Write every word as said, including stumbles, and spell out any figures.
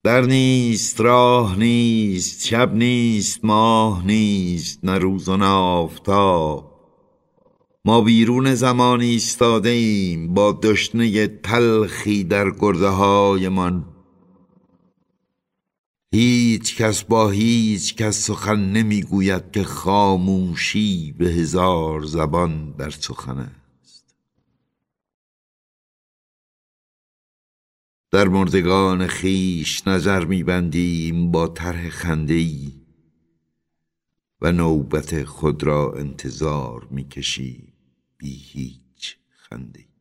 در نیست، راه نیست، شب نیست، ماه نیست، نه روز و نه آفتاب. ما بیرون زمان ایستاده ایم با دشنه تلخی در گرده هایمان. هیچ کس با هیچ کس سخن نمیگوید که خاموشی به هزار زبان در سخن است. در مردگان خیش نظر میبندیم با طرح خنده‌ای و نوبت خود را انتظار میکشیم بی هیچ خنده‌ای.